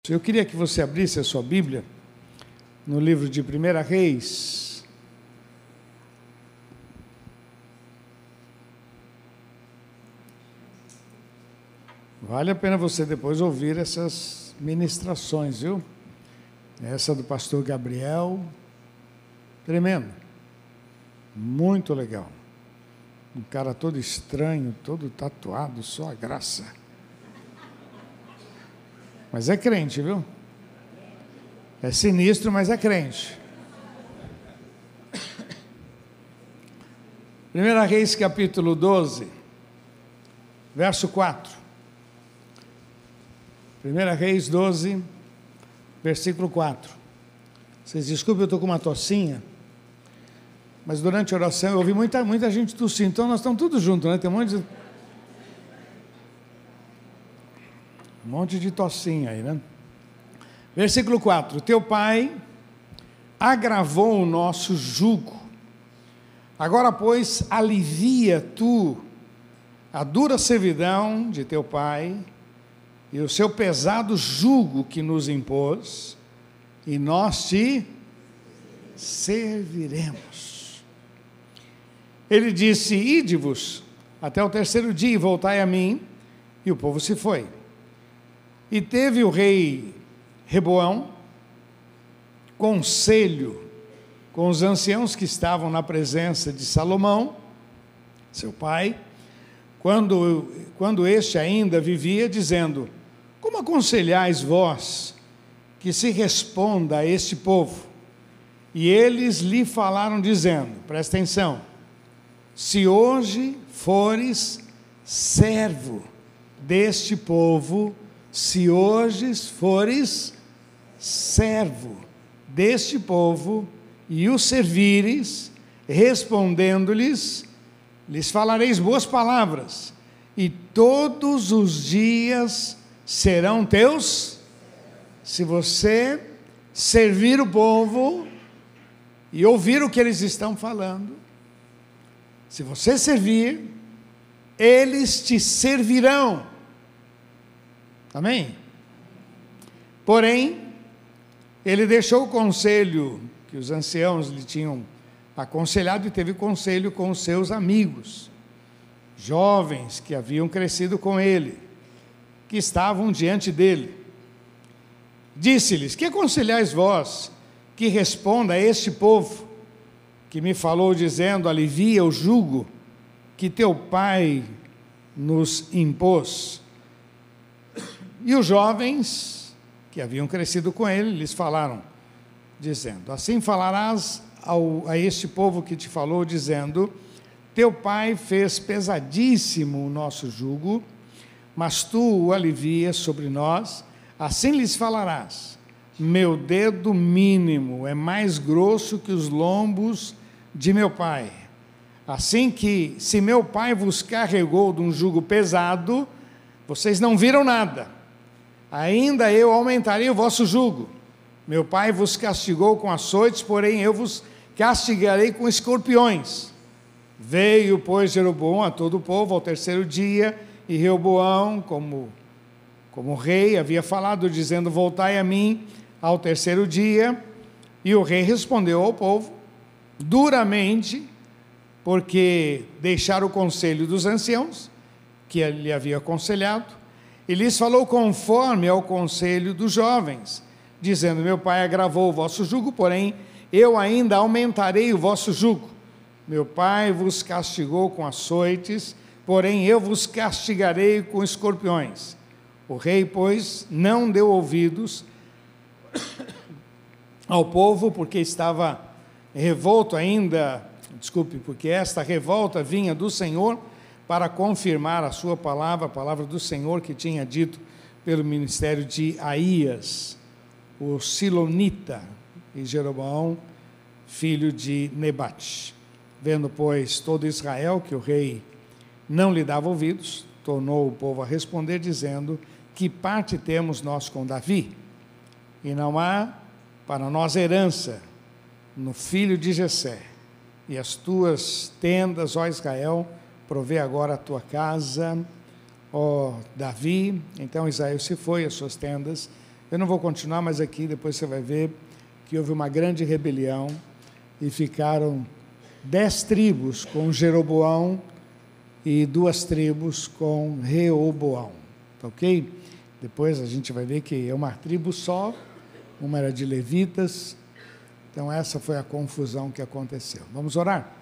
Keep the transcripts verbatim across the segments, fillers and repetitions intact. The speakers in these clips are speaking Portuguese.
Eu queria que você abrisse a sua Bíblia no livro de Primeira Reis. Vale a pena você depois ouvir essas ministrações, viu? Essa do pastor Gabriel, tremendo, muito legal. Um cara todo estranho, todo tatuado, só a graça. Mas é crente, viu? É sinistro, mas é crente. Primeira Reis, capítulo doze, verso quatro. Primeira Reis doze, versículo quatro. Vocês desculpem, eu estou com uma tossinha, mas durante a oração eu ouvi muita, muita gente tossindo, então nós estamos todos juntos, né? Tem um monte de... Um monte de tossinha aí, né? Versículo quatro. Teu pai agravou o nosso jugo. Agora, pois, alivia tu a dura servidão de teu pai e o seu pesado jugo que nos impôs, e nós te serviremos. Ele disse: ide-vos até o terceiro dia e voltai a mim. E o povo se foi. E teve o rei Reboão conselho com os anciãos que estavam na presença de Salomão, seu pai, quando, quando este ainda vivia, dizendo: como aconselhais vós que se responda a este povo? E eles lhe falaram dizendo, presta atenção, se hoje fores servo deste povo, se hoje fores servo deste povo e o servires, respondendo-lhes, lhes falareis boas palavras, e todos os dias serão teus. Se você servir o povo e ouvir o que eles estão falando, se você servir, eles te servirão. Amém? Porém, ele deixou o conselho que os anciãos lhe tinham aconselhado e teve conselho com os seus amigos, jovens que haviam crescido com ele, que estavam diante dele. Disse-lhes: que aconselhais vós que responda a este povo que me falou dizendo: alivia o jugo que teu pai nos impôs? E os jovens que haviam crescido com ele lhes falaram, dizendo: assim falarás ao, a este povo que te falou, dizendo: teu pai fez pesadíssimo o nosso jugo, mas tu o alivias sobre nós. Assim lhes falarás: meu dedo mínimo é mais grosso que os lombos de meu pai. Assim que, se meu pai vos carregou de um jugo pesado, vocês não viram nada. Ainda eu aumentarei o vosso jugo. Meu pai vos castigou com açoites, porém eu vos castigarei com escorpiões. Veio, pois, Jeroboão a todo o povo ao terceiro dia, e Reoboão, como, como rei, havia falado, dizendo: voltai a mim ao terceiro dia. E o rei respondeu ao povo, duramente, porque deixaram o conselho dos anciãos, que ele havia aconselhado, e lhes falou conforme ao conselho dos jovens, dizendo: meu pai agravou o vosso jugo, porém eu ainda aumentarei o vosso jugo. Meu pai vos castigou com açoites, porém eu vos castigarei com escorpiões. O rei, pois, não deu ouvidos ao povo, porque estava revolto ainda, desculpe, porque esta revolta vinha do Senhor, para confirmar a sua palavra, a palavra do Senhor que tinha dito pelo ministério de Aías, o Silonita, e Jeroboão, filho de Nebate. Vendo, pois, todo Israel que o rei não lhe dava ouvidos, tornou o povo a responder, dizendo: que parte temos nós com Davi? E não há para nós herança no filho de Jessé. E as tuas tendas, ó Israel, provê agora a tua casa, ó Davi. Então Israel se foi às suas tendas, Eu não vou continuar, mas aqui depois você vai ver que houve uma grande rebelião e ficaram dez tribos com Jeroboão e duas tribos com Reoboão, tá ok? Depois a gente vai ver que é uma tribo só, uma era de levitas, então essa foi a confusão que aconteceu. Vamos orar?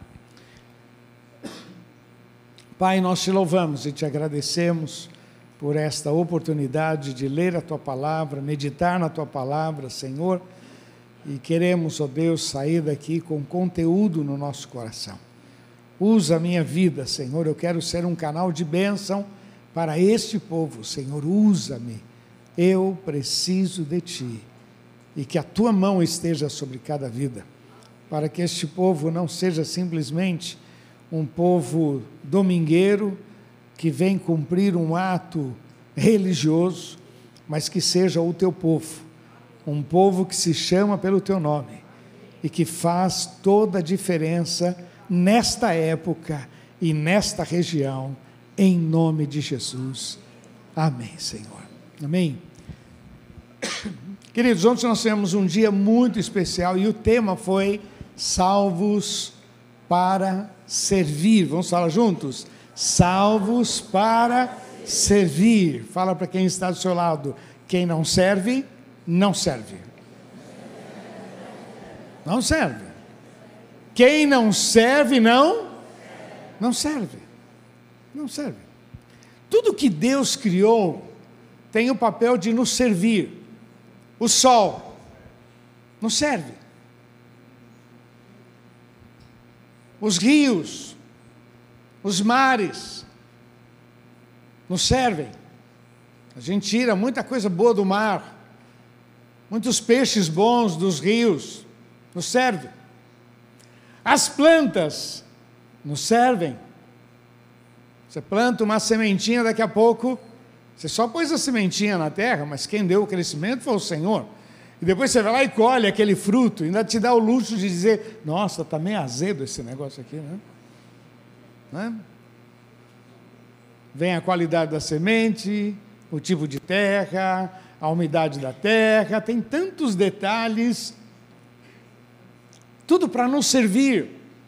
Pai, nós te louvamos e te agradecemos por esta oportunidade de ler a tua palavra, meditar na tua palavra, Senhor, e queremos, ó Deus, sair daqui com conteúdo no nosso coração. Usa a minha vida, Senhor, eu quero ser um canal de bênção para este povo, Senhor, usa-me, eu preciso de Ti, e que a Tua mão esteja sobre cada vida, para que este povo não seja simplesmente um povo domingueiro, que vem cumprir um ato religioso, mas que seja o Teu povo, um povo que se chama pelo Teu nome, e que faz toda a diferença nesta época e nesta região, em nome de Jesus. Amém, Senhor. Amém. Queridos, ontem nós tivemos um dia muito especial e o tema foi salvos para servir. Vamos falar juntos? Salvos para servir. Fala para quem está do seu lado: quem não serve, não serve. Não serve. Quem não serve, não, não serve. Não serve. Tudo que Deus criou tem o papel de nos servir. O sol nos serve. Os rios, os mares nos servem. A gente tira muita coisa boa do mar, muitos peixes bons dos rios nos servem. As plantas nos servem. Você planta uma sementinha, daqui a pouco, você só pôs a sementinha na terra, mas quem deu o crescimento foi o Senhor. E depois você vai lá e colhe aquele fruto, ainda te dá o luxo de dizer: nossa, está meio azedo esse negócio aqui, né? né? Vem a qualidade da semente, o tipo de terra, a umidade da terra, tem tantos detalhes, tudo para nos servir.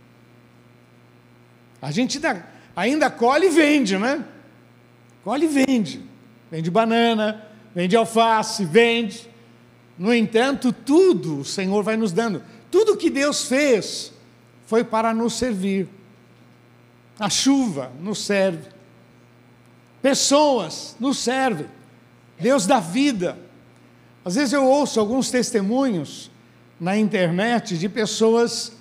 A gente dá, ainda colhe e vende, né? Colhe e vende. Vende banana, vende alface, vende. No entanto, tudo o Senhor vai nos dando. Tudo que Deus fez foi para nos servir. A chuva nos serve. Pessoas nos servem. Deus dá vida. Às vezes eu ouço alguns testemunhos na internet de pessoas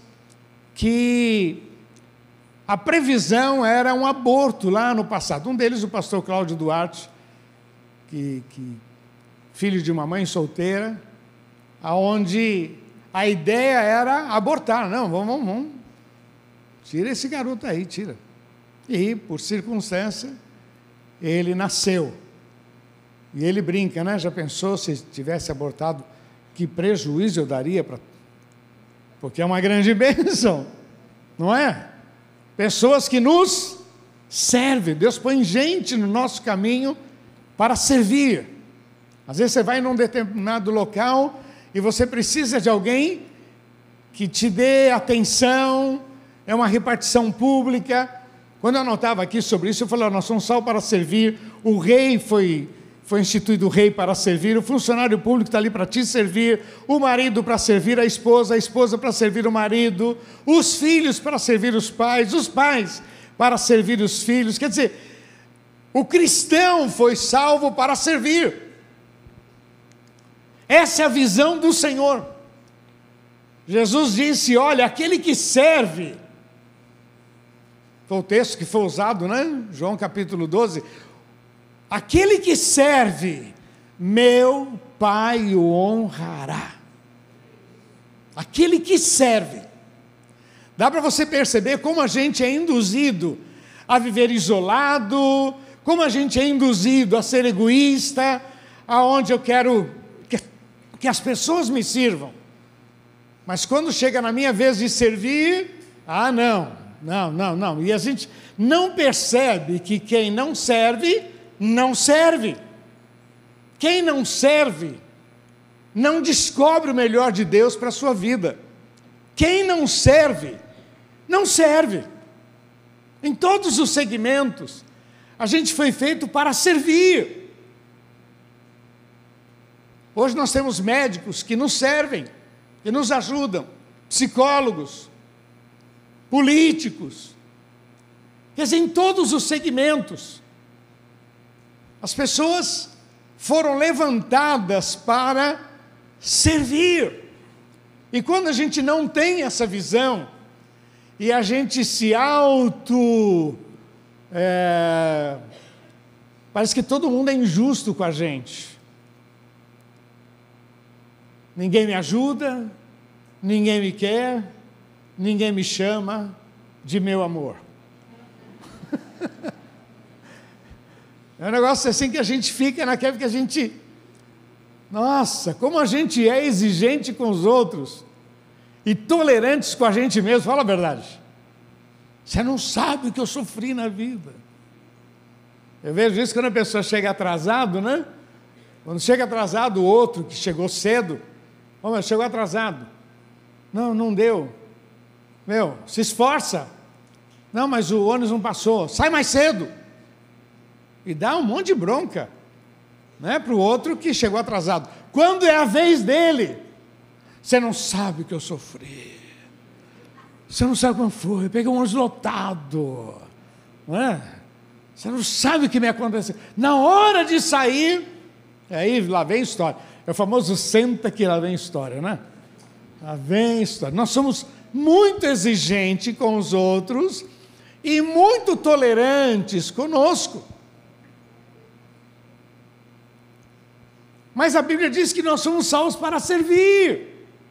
que a previsão era um aborto lá no passado. Um deles, o pastor Cláudio Duarte, que, que filho de uma mãe solteira, aonde a ideia era abortar. Não, vamos, vamos, vamos. Tira esse garoto aí, tira. E, por circunstância, ele nasceu. E ele brinca, né? Já pensou se tivesse abortado, que prejuízo eu daria para... Porque é uma grande bênção, não é? Pessoas que nos servem. Deus põe gente no nosso caminho para servir. Às vezes você vai num determinado local e você precisa de alguém que te dê atenção, é uma repartição pública. Quando eu anotava aqui sobre isso, eu falei: nós somos salvos para servir. O rei foi, foi instituído rei para servir, o funcionário público está ali para te servir, o marido para servir a esposa, a esposa para servir o marido, os filhos para servir os pais, os pais para servir os filhos. Quer dizer, o cristão foi salvo para servir. Essa é a visão do Senhor. Jesus disse: olha, aquele que serve, foi o texto que foi usado, né? João capítulo doze, aquele que serve, meu Pai o honrará. Aquele que serve. Dá para você perceber como a gente é induzido a viver isolado, como a gente é induzido a ser egoísta, aonde eu quero que, que as pessoas me sirvam. Mas quando chega na minha vez de servir, ah não, não, não, não. E a gente não percebe que quem não serve, não serve. Quem não serve, não descobre o melhor de Deus para a sua vida. Quem não serve, não serve. Em todos os segmentos, a gente foi feito para servir. Hoje nós temos médicos que nos servem, que nos ajudam, psicólogos, políticos, quer dizer, em todos os segmentos. As pessoas foram levantadas para servir. E quando a gente não tem essa visão, e a gente se auto... É, parece que todo mundo é injusto com a gente. Ninguém me ajuda, ninguém me quer, ninguém me chama de meu amor. É um negócio assim que a gente fica naquela que a gente... Nossa, como a gente é exigente com os outros e tolerantes com a gente mesmo. Fala a verdade. Você não sabe o que eu sofri na vida. Eu vejo isso quando a pessoa chega atrasado, né? Quando chega atrasado o outro que chegou cedo, oh, mas chegou atrasado. Não, não deu. Meu, se esforça. Não, mas o ônibus não passou. Sai mais cedo. E dá um monte de bronca, né, para o outro que chegou atrasado. Quando é a vez dele, você não sabe o que eu sofri. Você não sabe como foi. Eu peguei um ônibus lotado. Não é? Você não sabe o que me aconteceu. Na hora de sair, aí lá vem história. É o famoso senta que lá vem história, né? Lá vem história. Nós somos muito exigentes com os outros e muito tolerantes conosco. Mas a Bíblia diz que nós somos salvos para servir.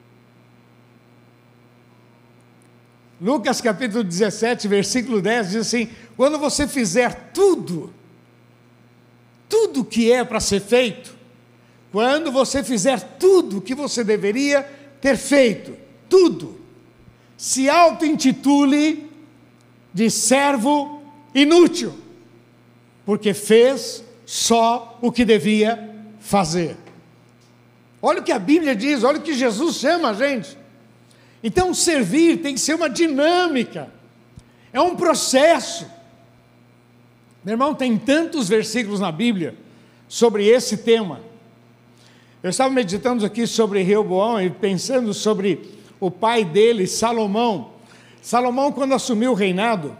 Lucas capítulo dezessete, versículo dez, diz assim: quando você fizer tudo, tudo que é para ser feito, quando você fizer tudo que você deveria ter feito, tudo, se auto-intitule de servo inútil, porque fez só o que devia fazer. Olha o que a Bíblia diz, olha o que Jesus chama a gente. Então, servir tem que ser uma dinâmica, é um processo. Meu irmão, tem tantos versículos na Bíblia sobre esse tema. Eu estava meditando aqui sobre Reoboão e pensando sobre o pai dele, Salomão. Salomão, quando assumiu o reinado,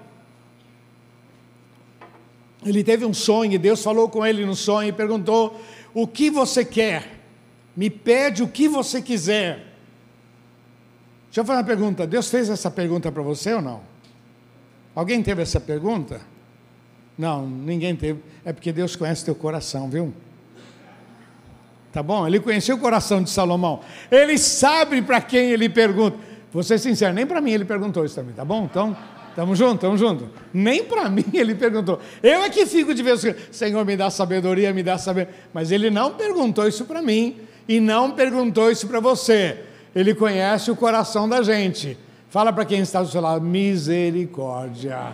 ele teve um sonho, e Deus falou com ele no sonho e perguntou: o que você quer? Me pede o que você quiser. Deixa eu fazer uma pergunta. Deus fez essa pergunta para você ou não? Alguém teve essa pergunta? Não, ninguém teve. É porque Deus conhece teu coração, viu? Tá bom? Ele conheceu o coração de Salomão. Ele sabe para quem ele pergunta. Vou ser sincero, nem para mim ele perguntou isso também, tá bom? Então, estamos juntos, estamos juntos. Nem para mim ele perguntou. Eu é que fico de vez em quando: Senhor, me dá sabedoria, me dá sabedoria. Mas ele não perguntou isso para mim e não perguntou isso para você. Ele conhece o coração da gente. Fala para quem está do seu lado: misericórdia,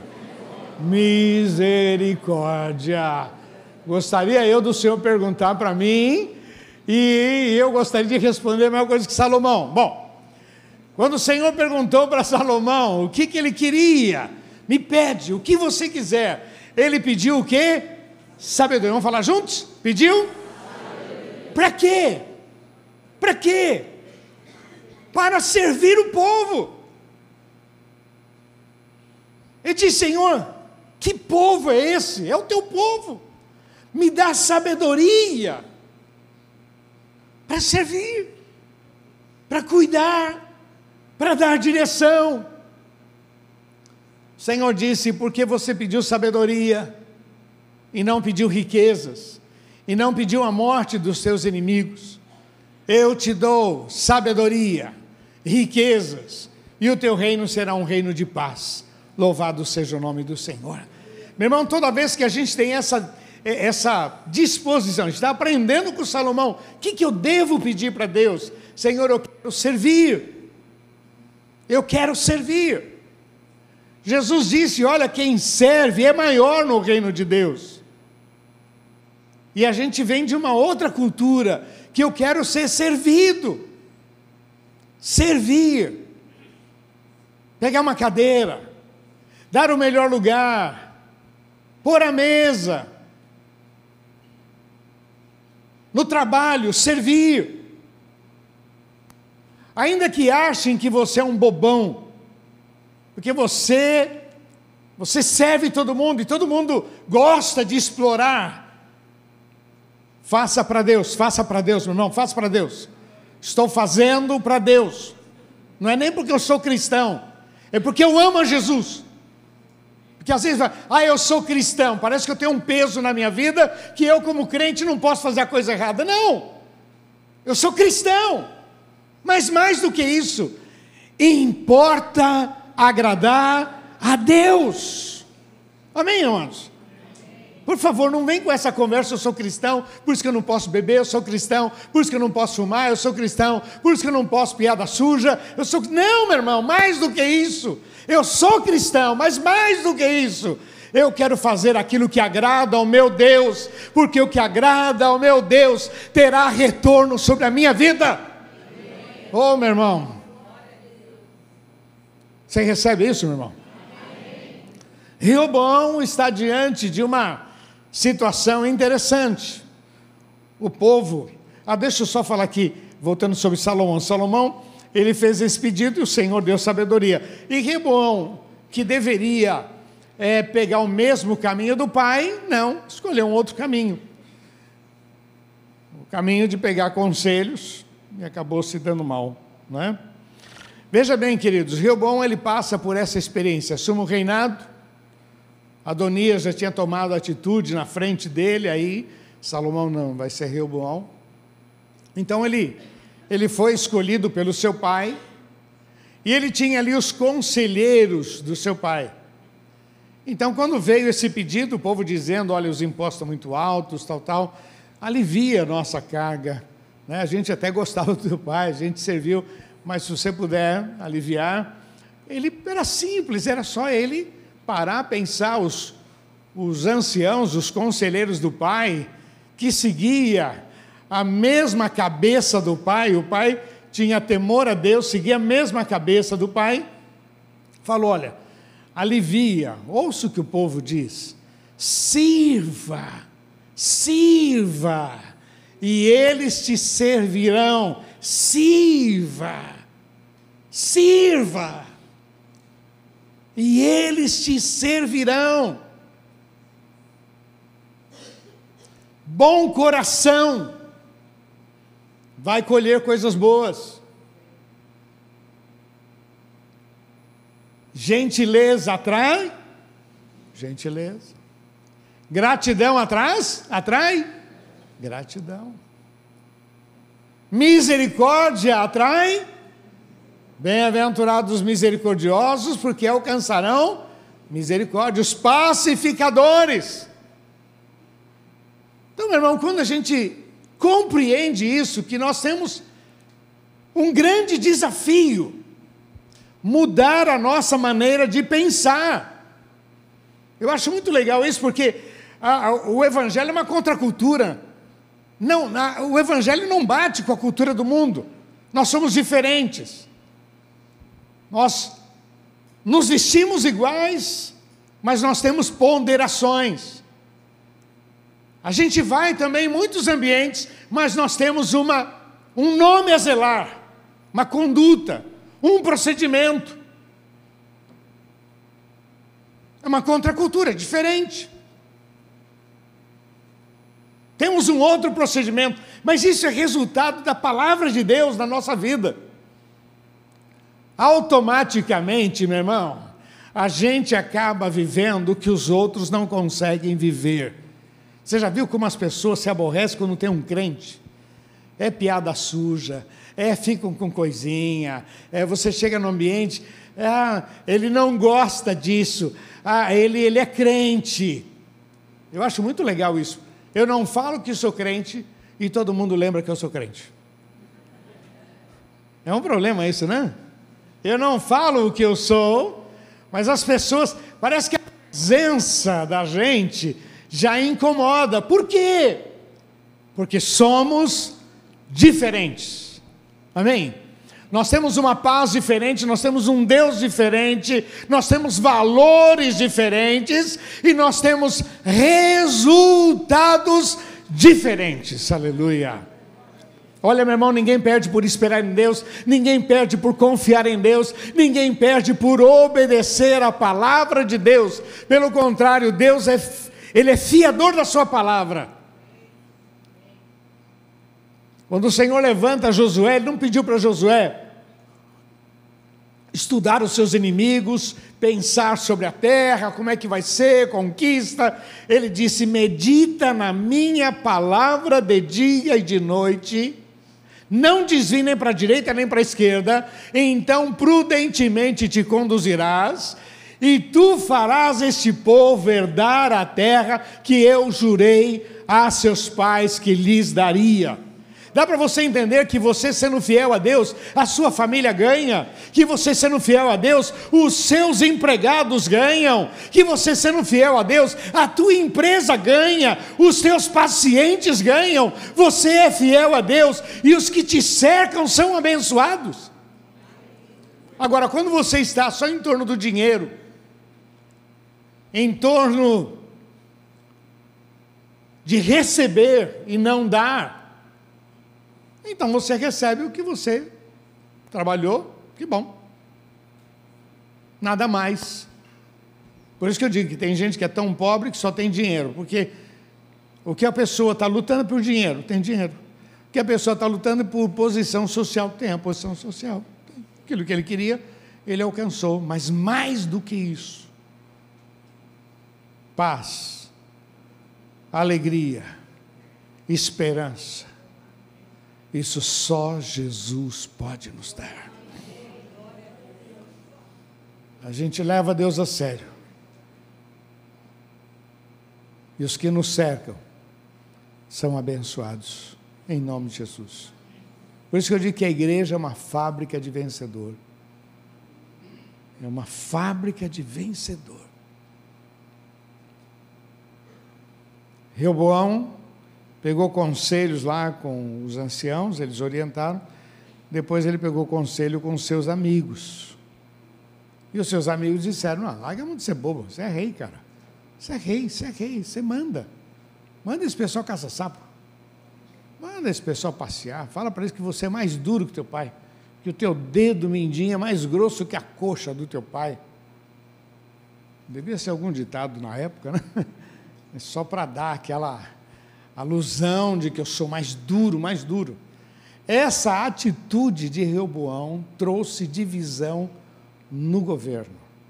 misericórdia. Gostaria eu do Senhor perguntar para mim, e eu gostaria de responder a mesma coisa que Salomão. Bom, quando o Senhor perguntou para Salomão o que, que ele queria, me pede o que você quiser, ele pediu o quê? Sabedoria. Vamos falar juntos? Pediu? Para quê? Para quê? Para servir o povo. Ele disse: Senhor, que povo é esse? É o teu povo. Me dá sabedoria para servir, para cuidar, para dar direção. O Senhor disse: porque você pediu sabedoria e não pediu riquezas, e não pediu a morte dos seus inimigos, eu te dou sabedoria, riquezas, e o teu reino será um reino de paz. Louvado seja o nome do Senhor. Meu irmão, toda vez que a gente tem essa, essa disposição, está aprendendo com Salomão, o que, que eu devo pedir para Deus? Senhor, eu quero servir, eu quero servir. Jesus disse: olha, quem serve é maior no reino de Deus. E a gente vem de uma outra cultura, que eu quero ser servido. Servir. Pegar uma cadeira, dar o melhor lugar, pôr a mesa, no trabalho, servir. Ainda que achem que você é um bobão, porque você, você serve todo mundo, e todo mundo gosta de explorar. Faça para Deus, faça para Deus, meu irmão, faça para Deus. Estou fazendo para Deus. Não é nem porque eu sou cristão, é porque eu amo a Jesus. Porque às vezes, ah, eu sou cristão, parece que eu tenho um peso na minha vida, que eu como crente não posso fazer a coisa errada. Não, eu sou cristão, mas mais do que isso, importa agradar a Deus. Amém, irmãos? Por favor, não vem com essa conversa, eu sou cristão, por isso que eu não posso beber, eu sou cristão, por isso que eu não posso fumar, eu sou cristão, por isso que eu não posso piada suja, eu sou... Não, meu irmão, mais do que isso, eu sou cristão, mas mais do que isso, eu quero fazer aquilo que agrada ao meu Deus, porque o que agrada ao meu Deus terá retorno sobre a minha vida. Ô, meu irmão, você recebe isso, meu irmão? Reoboão está diante de uma situação interessante. O povo, ah, deixa eu só falar aqui, voltando sobre Salomão. Salomão, ele fez esse pedido e o Senhor deu sabedoria. E Reoboão, que deveria é, pegar o mesmo caminho do pai, não, escolheu um outro caminho. O caminho de pegar conselhos e acabou se dando mal, não é? Veja bem, queridos, Reoboão, ele passa por essa experiência, assume o reinado. Adonias já tinha tomado atitude na frente dele, aí Salomão não, vai ser Reoboão. Então ele, ele foi escolhido pelo seu pai, e ele tinha ali os conselheiros do seu pai. Então quando veio esse pedido, o povo dizendo, olha, os impostos estão muito altos, tal, tal, alivia a nossa carga, né? A gente até gostava do teu pai, a gente serviu, mas se você puder aliviar, ele era simples, era só ele parar, pensar, os, os anciãos, os conselheiros do pai, que seguia a mesma cabeça do pai, o pai tinha temor a Deus, seguia a mesma cabeça do pai, falou, olha, alivia, ouça o que o povo diz, sirva, sirva, e eles te servirão, sirva, sirva, e eles te servirão. Bom coração vai colher coisas boas. Gentileza atrai gentileza. Gratidão atrás, atrai gratidão. Misericórdia atrai bem-aventurados os misericordiosos, porque alcançarão misericórdia. Os pacificadores. Então, meu irmão, quando a gente compreende isso, que nós temos um grande desafio, mudar a nossa maneira de pensar. Eu acho muito legal isso, porque a, a, o Evangelho é uma contracultura. Não, a, o Evangelho não bate com a cultura do mundo. Nós somos diferentes. Nós nos vestimos iguais, mas nós temos ponderações. A gente vai também em muitos ambientes, mas nós temos uma, um nome a zelar, uma conduta, um procedimento. É uma contracultura, diferente. Temos um outro procedimento, mas isso é resultado da palavra de Deus na nossa vida. Automaticamente, meu irmão, a gente acaba vivendo o que os outros não conseguem viver. Você já viu como as pessoas se aborrecem quando tem um crente? É piada suja, é ficam com coisinha, é, você chega no ambiente, ah, ele não gosta disso, ah, ele, ele é crente. Eu acho muito legal isso. Eu não falo que sou crente e todo mundo lembra que eu sou crente. É um problema isso, né? Eu não falo o que eu sou, mas as pessoas, parece que a presença da gente já incomoda. Por quê? Porque somos diferentes. Amém? Nós temos uma paz diferente, nós temos um Deus diferente, nós temos valores diferentes e nós temos resultados diferentes. Aleluia. Olha, meu irmão, ninguém perde por esperar em Deus, ninguém perde por confiar em Deus, ninguém perde por obedecer a palavra de Deus. Pelo contrário, Deus é, Ele é fiador da sua palavra. Quando o Senhor levanta Josué, Ele não pediu para Josué estudar os seus inimigos, pensar sobre a terra, como é que vai ser, conquista. Ele disse: medita na minha palavra de dia e de noite, não desvie nem para a direita nem para a esquerda, então prudentemente te conduzirás, e tu farás este povo herdar a terra que eu jurei a seus pais que lhes daria. Dá para você entender que você sendo fiel a Deus, a sua família ganha, que você sendo fiel a Deus, os seus empregados ganham, que você sendo fiel a Deus, a tua empresa ganha, os teus pacientes ganham, você é fiel a Deus e os que te cercam são abençoados. Agora, quando você está só em torno do dinheiro, em torno de receber e não dar, então você recebe o que você trabalhou, que bom. Nada mais. Por isso que eu digo que tem gente que é tão pobre que só tem dinheiro, porque o que a pessoa está lutando por dinheiro, tem dinheiro. O que a pessoa está lutando por posição social, tem a posição social. Aquilo que ele queria, ele alcançou, mas mais do que isso, paz, alegria, esperança, isso só Jesus pode nos dar. A gente leva Deus a sério. E os que nos cercam são abençoados, em nome de Jesus. Por isso que eu digo que a igreja é uma fábrica de vencedor. É uma fábrica de vencedor. Reoboão pegou conselhos lá com os anciãos, eles orientaram. Depois ele pegou conselho com os seus amigos. E os seus amigos disseram: não, larga a mão de ser bobo, você é rei, cara. Você é rei, você é rei, você manda. Manda esse pessoal caça-sapo. Manda esse pessoal passear. Fala para eles que você é mais duro que teu pai. Que o teu dedo mindinho é mais grosso que a coxa do teu pai. Devia ser algum ditado na época, né? É só para dar aquela alusão de que eu sou mais duro, mais duro. Essa atitude de Reoboão trouxe divisão no governo.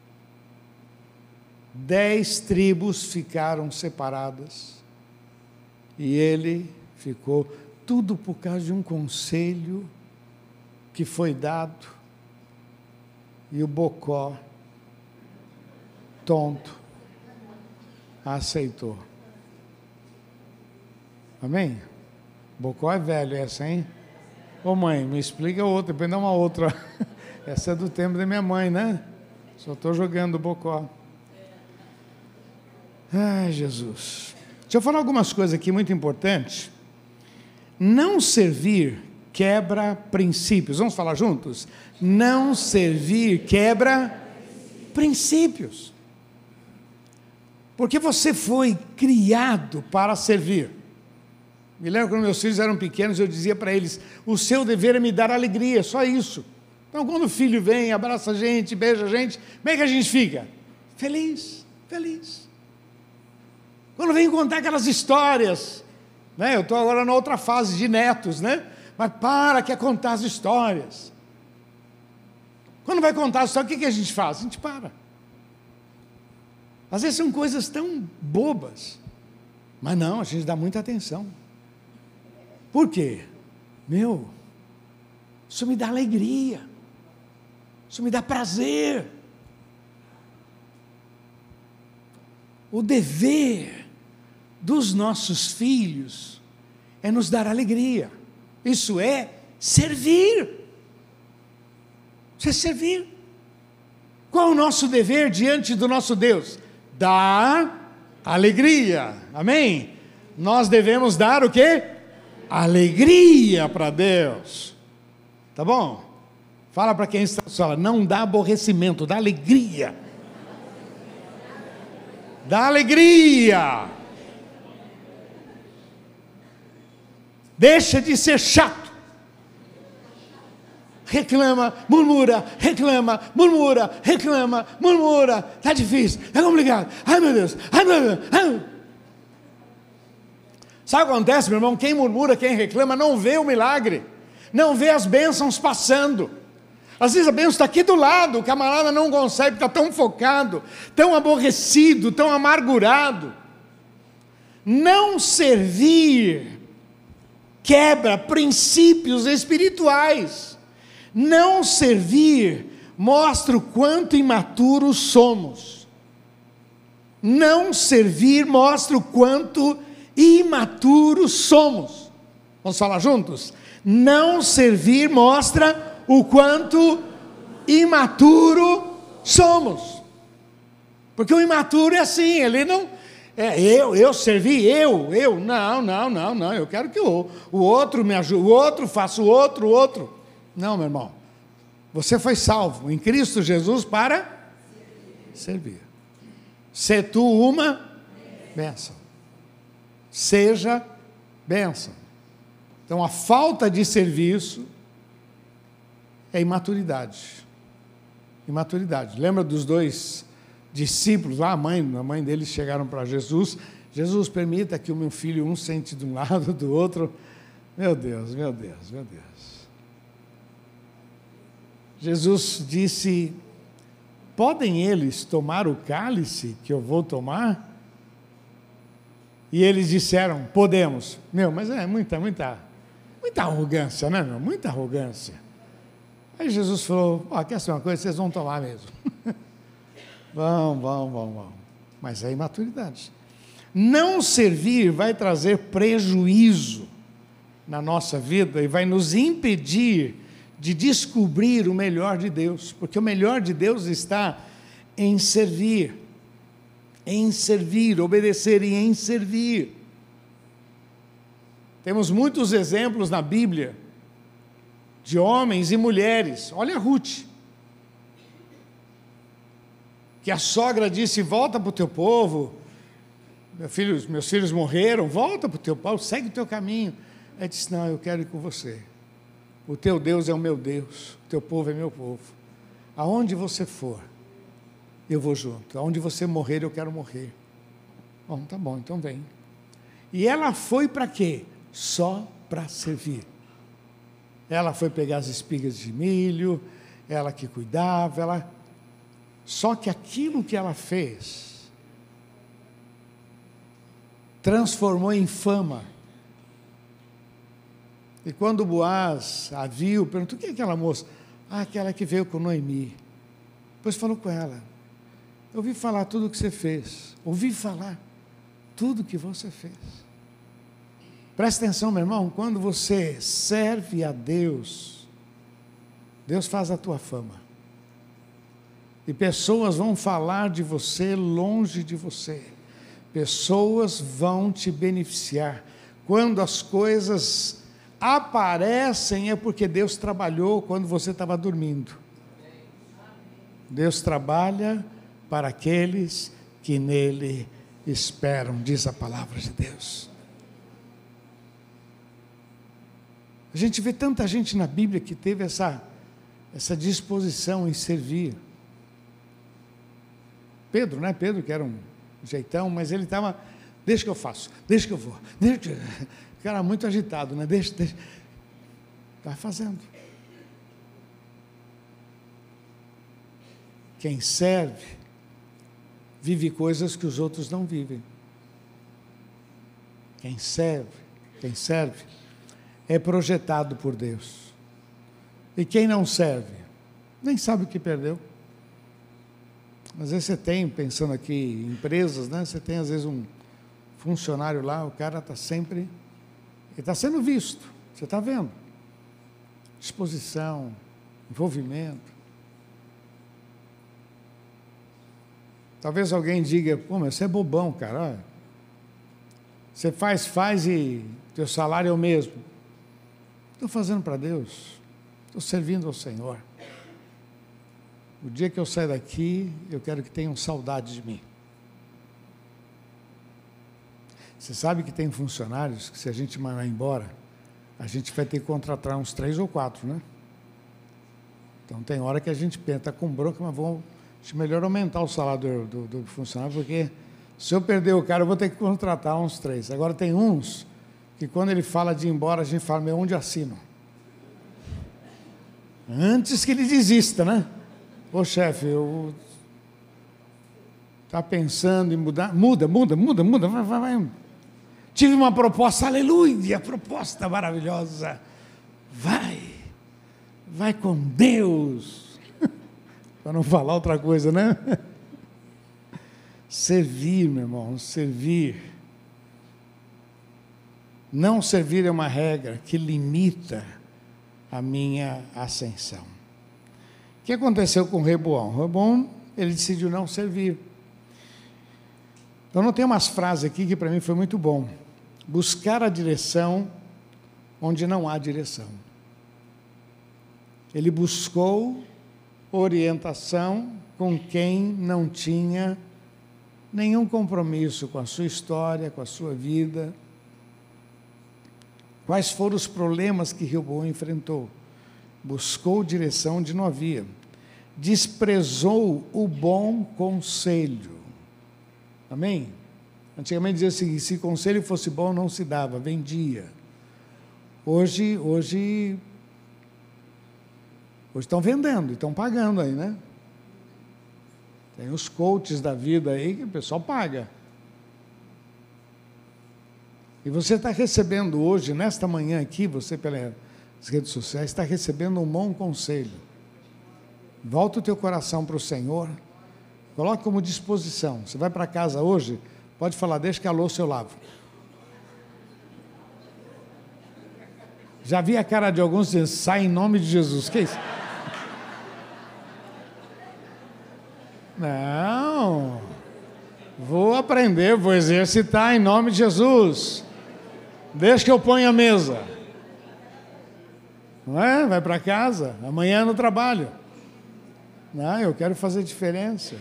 Dez tribos ficaram separadas e ele ficou, tudo por causa de um conselho que foi dado, e o Bocó, tonto, aceitou. Amém? Bocó é velho essa, hein? Ô mãe, me explica outra, depois dá uma outra. Essa é do tempo da minha mãe, né? Só estou jogando o Bocó. Ai, Jesus. Deixa eu falar algumas coisas aqui muito importantes. Não servir quebra princípios. Vamos falar juntos? Não servir quebra princípios. Porque você foi criado para servir. Me lembro quando meus filhos eram pequenos, eu dizia para eles: o seu dever é me dar alegria, só isso. Então, quando o filho vem, abraça a gente, beija a gente, como é que a gente fica? Feliz, feliz. Quando vem contar aquelas histórias, né? Eu estou agora na outra fase de netos, né? Mas para, quer contar as histórias. Quando vai contar a história, o que, que a gente faz? A gente para. Às vezes são coisas tão bobas, mas não, a gente dá muita atenção. Por quê? Meu, isso me dá alegria, isso me dá prazer. O dever dos nossos filhos é nos dar alegria. Isso é servir. Isso é servir. Qual é o nosso dever diante do nosso Deus? Dar alegria. Amém? Nós devemos dar o quê? alegria para Deus. Tá bom? Fala para quem está na sala, não dá aborrecimento, dá alegria. Dá alegria. Deixa de ser chato. Reclama, murmura, reclama, murmura, reclama, murmura. Tá difícil, é complicado. Ai meu Deus, ai meu Deus. Ai. Sabe o que acontece, meu irmão? Quem murmura, quem reclama, não vê o milagre, não vê as bênçãos passando. Às vezes a bênção está aqui do lado, o camarada não consegue, está tão focado, tão aborrecido, tão amargurado. Não servir quebra princípios espirituais. Não servir mostra o quanto imaturos somos. Não servir mostra o quanto imaturos somos. Vamos falar juntos? Não servir mostra o quanto imaturo somos. Porque o imaturo é assim, ele não... É, eu, eu servi, eu, eu, não, não, não, não, eu quero que o, o outro me ajude, o outro faça o outro, o outro. Não, meu irmão, você foi salvo em Cristo Jesus para servir. Se tu uma bênção. Seja bênção. Então a falta de serviço é imaturidade. Imaturidade. Lembra dos dois discípulos lá, a mãe, a mãe deles chegaram para Jesus. Jesus, permita que o meu filho um sente de um lado, do outro. Meu Deus, meu Deus, meu Deus. Jesus disse, podem eles tomar o cálice que eu vou tomar? E eles disseram, podemos. Meu, mas é muita, muita, muita arrogância, né, meu? Muita arrogância. Aí Jesus falou, ó, quer saber uma coisa? Vocês vão tomar mesmo. Vão, vão, vão, vão. Mas é imaturidade. Não servir vai trazer prejuízo na nossa vida e vai nos impedir de descobrir o melhor de Deus, porque o melhor de Deus está em servir, em servir, obedecer e em servir. Temos muitos exemplos na Bíblia de homens e mulheres. Olha Ruth, que a sogra disse, volta para o teu povo, meu filho, meus filhos morreram, volta para o teu povo, segue o teu caminho. Ela disse, não, eu quero ir com você. O teu Deus é o meu Deus, o teu povo é meu povo. Aonde você for, eu vou junto. Aonde você morrer, eu quero morrer. Bom, tá bom, então vem. E ela foi para quê? Só para servir. Ela foi pegar as espigas de milho, ela que cuidava, ela... Só que aquilo que ela fez transformou em fama. E quando Boaz a viu, perguntou, quem é aquela moça? Ah, aquela que veio com Noemi. Depois falou com ela, eu ouvi falar tudo o que você fez, ouvi falar tudo o que você fez. Presta atenção, meu irmão, quando você serve a Deus, Deus faz a tua fama. E pessoas vão falar de você longe de você. Pessoas vão te beneficiar. Quando as coisas aparecem é porque Deus trabalhou quando você estava dormindo. Deus trabalha para aqueles que nele esperam, diz a palavra de Deus. A gente vê tanta gente na Bíblia que teve essa, essa disposição em servir. Pedro, né? Pedro que era um jeitão, mas ele estava, deixa que eu faço, deixa que eu vou, deixa que... O cara muito agitado, né? Deixa, deixa. Vai fazendo. Quem serve, vive coisas que os outros não vivem. Quem serve, quem serve, é projetado por Deus. E quem não serve, nem sabe o que perdeu. Às vezes você tem, pensando aqui em empresas, né? Você tem às vezes um funcionário lá, o cara está sempre, ele está sendo visto, você está vendo. Disposição, envolvimento. Talvez alguém diga, pô, mas você é bobão, cara. Você faz, faz e teu salário é o mesmo. Estou fazendo para Deus, estou servindo ao Senhor. O dia que eu sair daqui, eu quero que tenham saudade de mim. Você sabe que tem funcionários que, se a gente mandar embora, a gente vai ter que contratar uns três ou quatro, né? Então tem hora que a gente pensa, está com bronca, mas vamos acho melhor aumentar o salário do, do, do funcionário, porque se eu perder o cara, eu vou ter que contratar uns três. Agora tem uns que, quando ele fala de ir embora, a gente fala, meu, onde assino? Antes que ele desista, né? Ô chefe, eu... Está pensando em mudar? Muda, muda, muda, muda, vai, vai, vai. Tive uma proposta, aleluia, proposta maravilhosa. Vai, vai com Deus. Para não falar outra coisa, né? Servir, meu irmão, servir. Não servir é uma regra que limita a minha ascensão. O que aconteceu com Reboão? Reboão, ele decidiu não servir. Então, não tem umas frases aqui que para mim foi muito bom. Buscar a direção onde não há direção. Ele buscou orientação com quem não tinha nenhum compromisso com a sua história, com a sua vida. Quais foram os problemas que Reboão enfrentou? Buscou direção onde não havia. Desprezou o bom conselho. Amém? Antigamente dizia assim, se conselho fosse bom, não se dava, vendia. Hoje, hoje, hoje estão vendendo, estão pagando aí, né? Tem os coaches da vida aí que o pessoal paga. E você está recebendo hoje, nesta manhã aqui, você pelas redes sociais, está recebendo um bom conselho. Volta o teu coração para o Senhor, coloque como disposição. Você vai para casa hoje, pode falar, deixa que a louça eu lavo. Já vi a cara de alguns dizendo, sai em nome de Jesus. Que isso? Não, vou aprender, vou exercitar em nome de Jesus. Deixa que eu ponha a mesa. Não é? Vai para casa, amanhã no trabalho. Não, eu quero fazer diferença.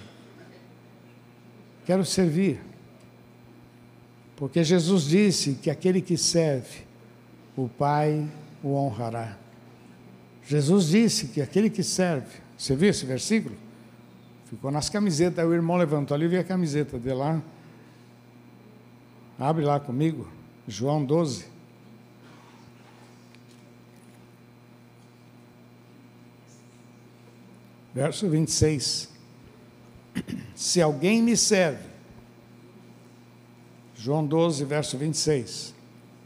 Quero servir. Porque Jesus disse que aquele que serve, o Pai o honrará. Jesus disse que aquele que serve, você viu esse versículo? Ficou nas camisetas, aí o irmão levantou ali e viu a camiseta dele lá. Abre lá comigo, João doze. Verso vinte e seis. Se alguém me serve, João doze, verso vinte e seis.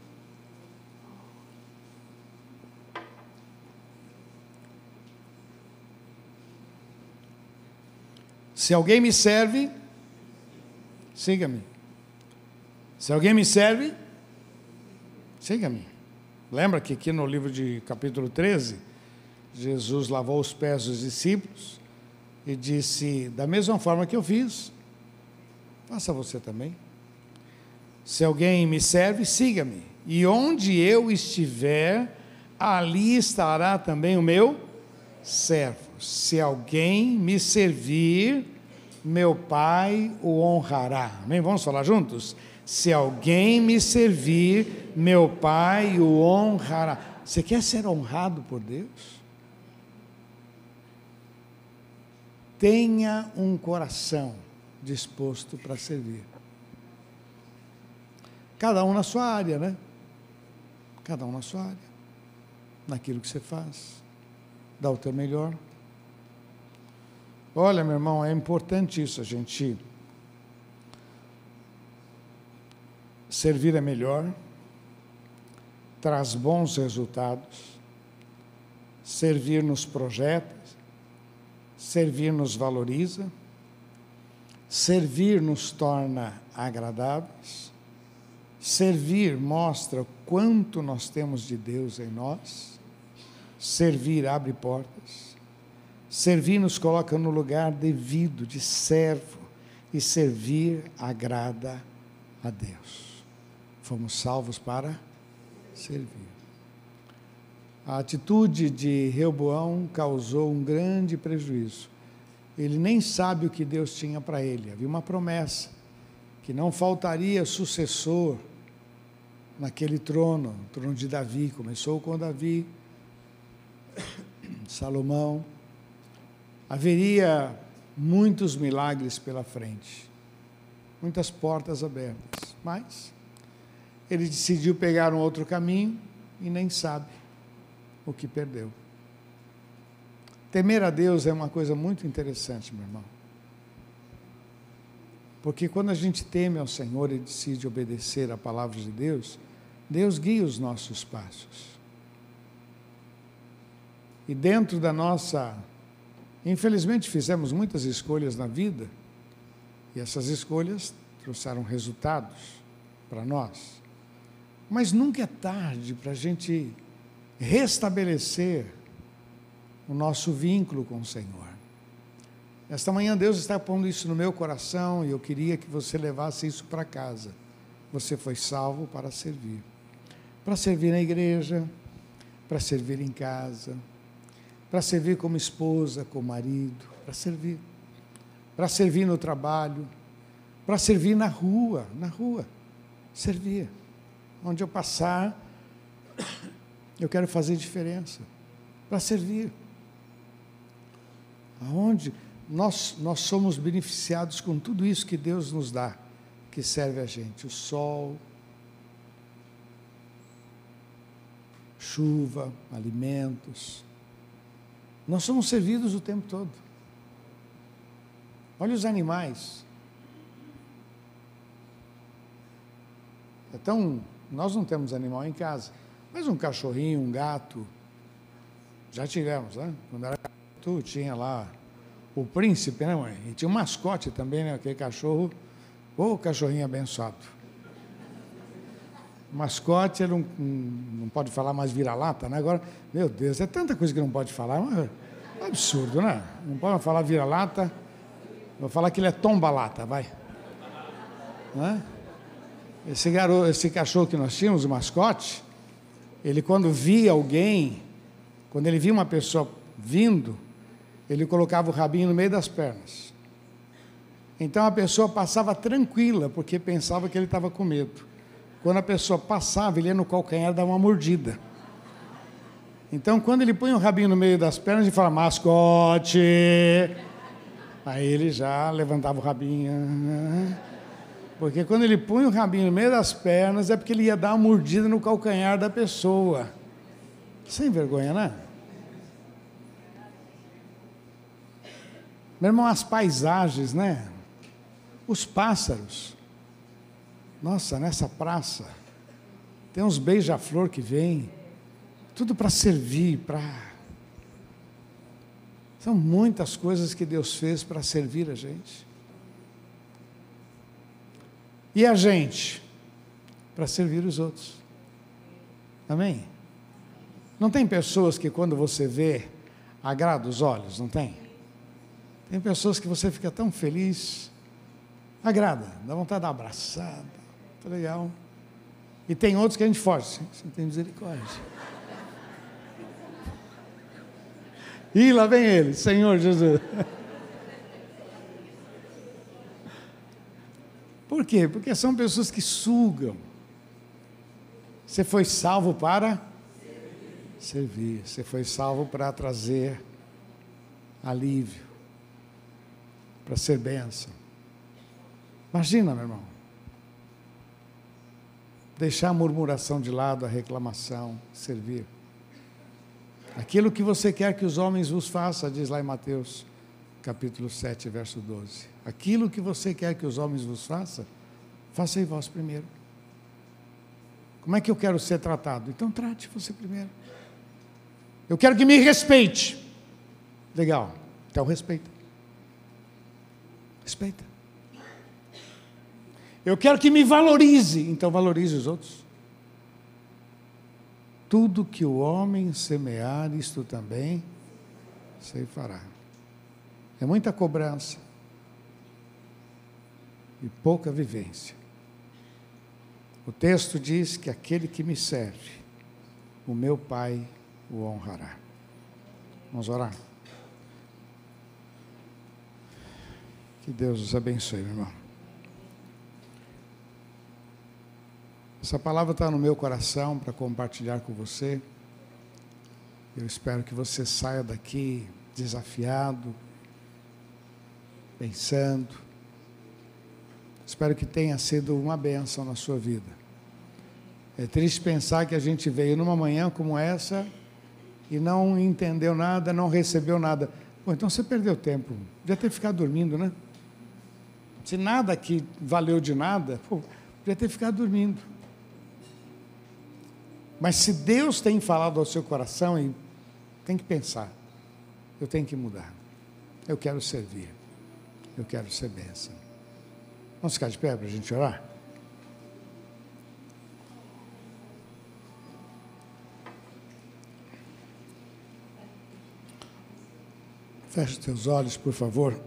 Se alguém me serve, siga-me. Se alguém me serve, siga-me. Lembra que aqui no livro de capítulo treze, Jesus lavou os pés dos discípulos e disse, da mesma forma que eu fiz, faça você também. Se alguém me serve, siga-me. E onde eu estiver, ali estará também o meu servo. Se alguém me servir, meu Pai o honrará. Amém? Vamos falar juntos? Se alguém me servir, meu Pai o honrará. Você quer ser honrado por Deus? Tenha um coração disposto para servir. Cada um na sua área, né? Cada um na sua área. Naquilo que você faz. Dá o teu melhor. Olha, meu irmão, é importante isso, a gente servir é melhor, traz bons resultados, servir nos projeta, servir nos valoriza, servir nos torna agradáveis, servir mostra o quanto nós temos de Deus em nós, servir abre portas, servir nos coloca no lugar devido de servo e servir agrada a Deus. Fomos salvos para servir. A atitude de Reoboão causou um grande prejuízo. Ele nem sabe o que Deus tinha para ele. Havia uma promessa que não faltaria sucessor naquele trono, o trono de Davi. Começou com Davi, Salomão. Haveria muitos milagres pela frente, muitas portas abertas, mas ele decidiu pegar um outro caminho e nem sabe o que perdeu. Temer a Deus é uma coisa muito interessante, meu irmão. Porque quando a gente teme ao Senhor e decide obedecer à palavra de Deus, Deus guia os nossos passos. E dentro da nossa... Infelizmente fizemos muitas escolhas na vida, e essas escolhas trouxeram resultados para nós. Mas nunca é tarde para a gente restabelecer o nosso vínculo com o Senhor. Esta manhã Deus está pondo isso no meu coração e eu queria que você levasse isso para casa. Você foi salvo para servir. Para servir na igreja, para servir em casa, para servir como esposa, como marido, para servir. Para servir no trabalho, para servir na rua, na rua, servir. Onde eu passar, eu quero fazer diferença, para servir. Aonde nós, nós somos beneficiados com tudo isso que Deus nos dá, que serve a gente, o sol, chuva, alimentos. Nós somos servidos o tempo todo. Olha os animais. Então, nós não temos animal em casa, mas um cachorrinho, um gato, já tivemos, né? Quando era gato, tinha lá o príncipe, né, mãe? E tinha um mascote também, né? Aquele cachorro, ô cachorrinho abençoado. O mascote, ele não, não pode falar mais vira-lata, né? Agora, meu Deus, é tanta coisa que não pode falar, mas é absurdo, né? Não pode falar vira-lata, vou falar que ele é tomba-lata, vai. Né? Esse garoto, esse cachorro que nós tínhamos, o mascote, ele quando via alguém, quando ele via uma pessoa vindo, ele colocava o rabinho no meio das pernas. Então a pessoa passava tranquila, porque pensava que ele estava com medo. Quando a pessoa passava, ele ia no calcanhar dar uma mordida. Então, quando ele põe o rabinho no meio das pernas e fala, mascote, aí ele já levantava o rabinho. Porque quando ele põe o rabinho no meio das pernas, é porque ele ia dar uma mordida no calcanhar da pessoa. Sem vergonha, né? Meu irmão, as paisagens, né? Os pássaros. Nossa, nessa praça, tem uns beija-flor que vêm, tudo para servir, para... São muitas coisas que Deus fez para servir a gente. E a gente? Para servir os outros. Amém? Não tem pessoas que quando você vê, agrada os olhos, não tem? Tem pessoas que você fica tão feliz, agrada, dá vontade de dar uma abraçada. Tá legal. E tem outros que a gente foge. Você tem misericórdia. E lá vem ele, Senhor Jesus. Por quê? Porque são pessoas que sugam. Você foi salvo para servir. servir. Você foi salvo para trazer alívio, para ser bênção. Imagina, meu irmão. Deixar a murmuração de lado, a reclamação, servir. Aquilo que você quer que os homens vos façam, diz lá em Mateus, capítulo sete, verso doze. Aquilo que você quer que os homens vos façam, faça em vós primeiro. Como é que eu quero ser tratado? Então trate você primeiro. Eu quero que me respeite. Legal, então respeita. Respeita. Eu quero que me valorize, então valorize os outros. Tudo que o homem semear, isto também se fará. É muita cobrança e pouca vivência. O texto diz que aquele que me serve, o meu Pai o honrará. Vamos orar? Que Deus os abençoe, meu irmão. Essa palavra está no meu coração para compartilhar com você. Eu espero que você saia daqui desafiado, pensando. Espero que tenha sido uma bênção na sua vida. É triste pensar que a gente veio numa manhã como essa e não entendeu nada, não recebeu nada. Pô, então você perdeu tempo. Podia ter ficado dormindo, né? Se nada aqui valeu de nada, pô, podia ter ficado dormindo. Mas se Deus tem falado ao seu coração, e tem que pensar, eu tenho que mudar. Eu quero servir. Eu quero ser bênção. Vamos ficar de pé para a gente orar? Feche os teus olhos, por favor.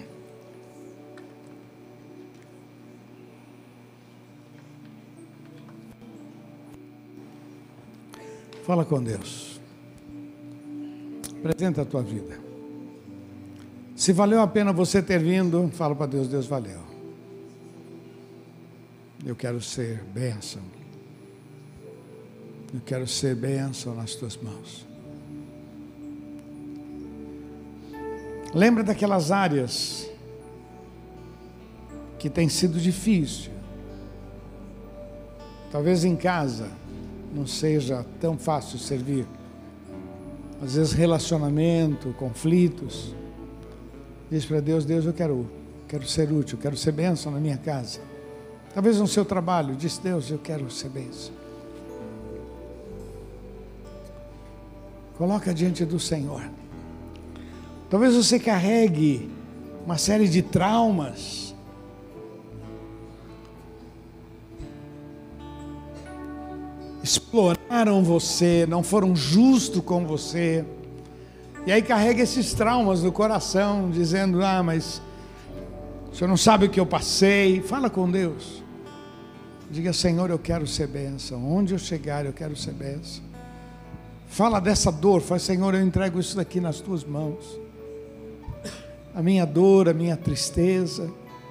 Fala com Deus. Apresenta a tua vida. Se valeu a pena você ter vindo, fala para Deus, Deus valeu. Eu quero ser bênção. Eu quero ser bênção nas tuas mãos. Lembra daquelas áreas que tem sido difícil. Talvez em casa não seja tão fácil servir. Às vezes relacionamento, conflitos. Diz para Deus, Deus, eu quero, quero ser útil, quero ser bênção na minha casa. Talvez no seu trabalho, diz Deus, eu quero ser bênção. Coloca diante do Senhor. Talvez você carregue uma série de traumas. Exploraram você, não foram justos com você. E aí carrega esses traumas no coração, dizendo, ah, mas o Senhor não sabe o que eu passei. Fala com Deus. Diga, Senhor, eu quero ser bênção. Onde eu chegar, eu quero ser bênção. Fala dessa dor. Fala, Senhor, eu entrego isso daqui nas tuas mãos. A minha dor, a minha tristeza.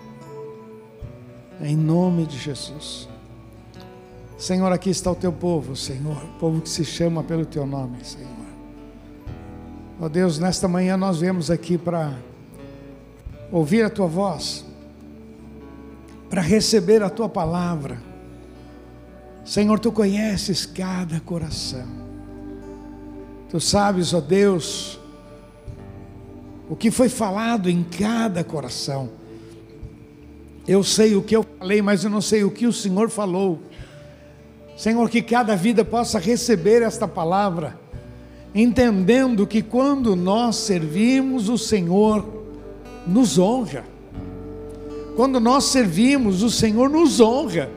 Em nome de Jesus. Senhor, aqui está o teu povo, Senhor. O povo que se chama pelo teu nome, Senhor. Ó Deus, nesta manhã nós viemos aqui para ouvir a tua voz, para receber a tua palavra. Senhor, tu conheces cada coração. Tu sabes, ó Deus, o que foi falado em cada coração. Eu sei o que eu falei, mas eu não sei o que o Senhor falou. Senhor, que cada vida possa receber esta palavra, entendendo que quando nós servimos, o Senhor nos honra. Quando nós servimos, o Senhor nos honra.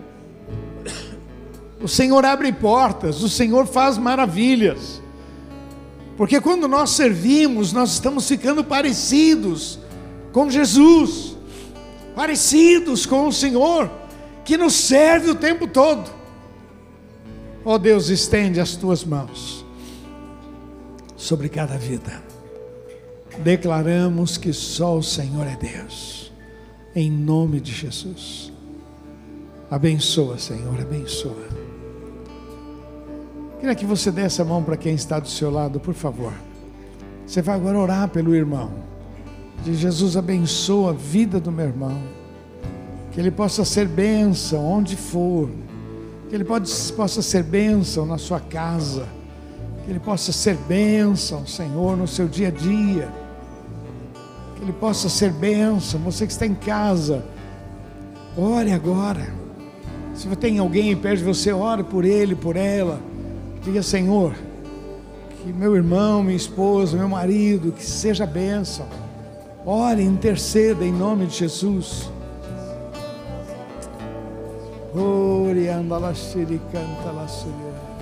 O Senhor abre portas, o Senhor faz maravilhas. Porque quando nós servimos, nós estamos ficando parecidos com Jesus, parecidos com o Senhor, que nos serve o tempo todo. Ó Deus, estende as tuas mãos sobre cada vida. Declaramos que só o Senhor é Deus, em nome de Jesus. Abençoa, Senhor, abençoa. Queria que você desse a mão para quem está do seu lado, por favor. Você vai agora orar pelo irmão. Diz, Jesus, abençoa a vida do meu irmão, que ele possa ser bênção onde for, que ele pode, possa ser bênção na sua casa, que ele possa ser bênção, Senhor, no seu dia a dia, que ele possa ser bênção. Você que está em casa, ore agora. Se tem alguém perto de você, ore por ele, por ela. Diga, Senhor, que meu irmão, minha esposa, meu marido, que seja bênção. Ore, interceda em nome de Jesus. Ore, anda lá, xiri, canta lá, xiri.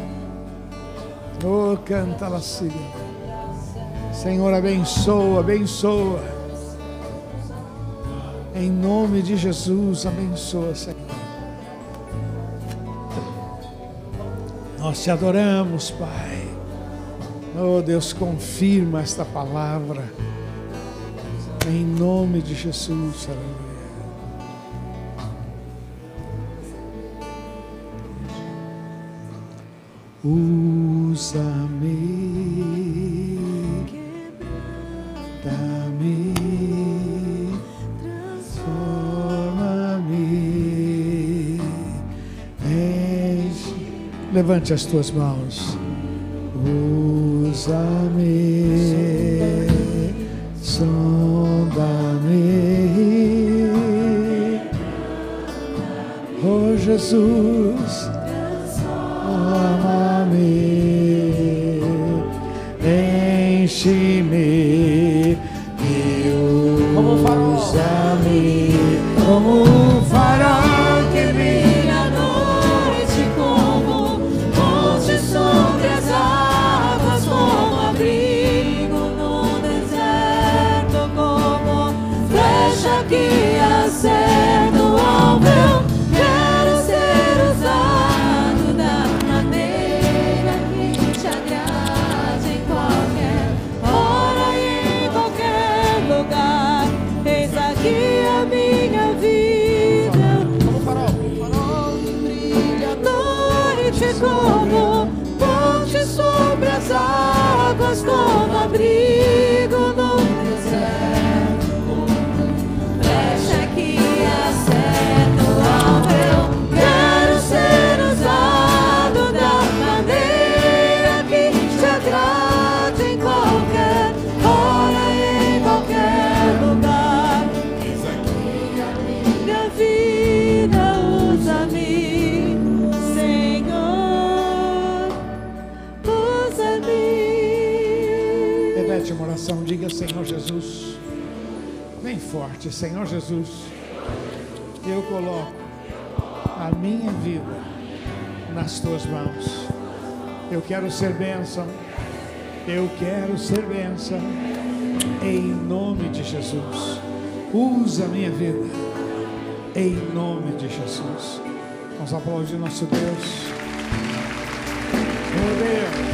Oh, canta lá, xiri. Senhor, abençoa, abençoa. Em nome de Jesus, abençoa, Senhor. Nós te adoramos, Pai. Oh, Deus, confirma esta palavra. Em nome de Jesus. Aleluia. Usa-me, quebranta-me, transforma-me. Enche. Levante as tuas mãos. Usa-me, sonda-me. Oh, Jesus. Ama-me, enche-me e usa-me como um farol que brilha à noite, como ponte sobre as águas, como abrigo no deserto, como flecha que acerta o alvo. Quero ser usado da maneira que te agrade, em qualquer hora e em qualquer lugar. Eis aqui a minha vida, como farol, farol que brilha à noite, como ponte sobre as águas, como abrigo no deserto, flecha que acerta o alvo. Eu quero ser usado da maneira que te agrade, em qualquer hora e em qualquer lugar. Eis aqui a minha vida, usa-me, Senhor, usa-me. Repete uma oração, diga: Senhor Jesus, bem forte, Senhor Jesus, eu coloco a minha vida nas tuas mãos. Eu quero ser bênção, eu quero ser bênção, em nome de Jesus. Usa a minha vida, em nome de Jesus. Vamos aplaudir nosso Deus. Meu Deus.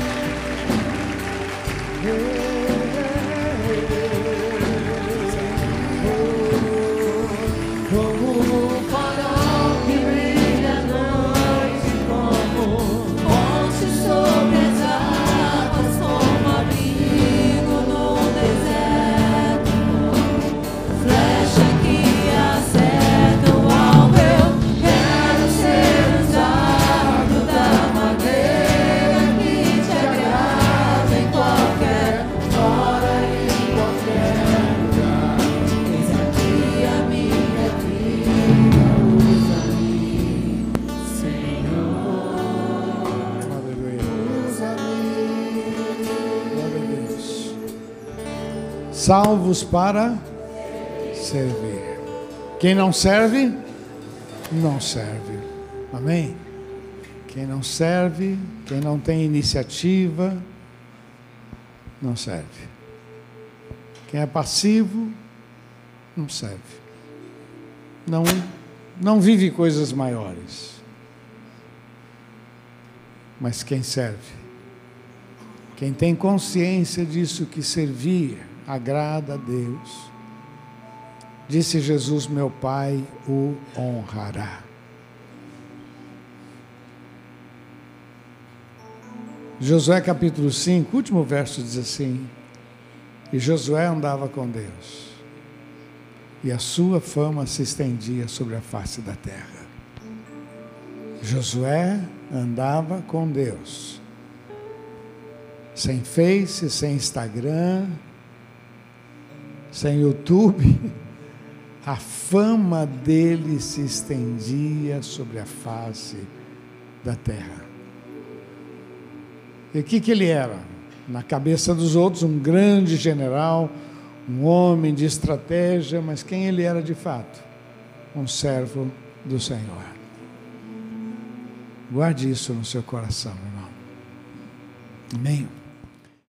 Como um farol que brilha à noite, como ponte sobre as águas, como abrigo no deserto, flecha que acerta o alvo. Eu quero ser usado da maneira que te agrada, em qualquer hora e em qualquer lugar. Eis aqui a minha vida, usa-me, Senhor. Aleluia. Usa-me. Glória a Deus. Salvos para servir. Quem não serve, não serve. Amém? Quem não serve, quem não tem iniciativa, não serve. Quem é passivo, não serve. Não, não vive coisas maiores. Mas quem serve, quem tem consciência disso, que servir agrada a Deus, disse Jesus: meu Pai o honrará. Josué capítulo cinco, último verso, diz assim: e Josué andava com Deus, e a sua fama se estendia sobre a face da terra. Josué andava com Deus, sem Face, sem Instagram, sem YouTube. A fama dele se estendia sobre a face da terra. E o que que ele era? Na cabeça dos outros, um grande general, um homem de estratégia, mas quem ele era de fato? Um servo do Senhor. Guarde isso no seu coração, irmão. Amém?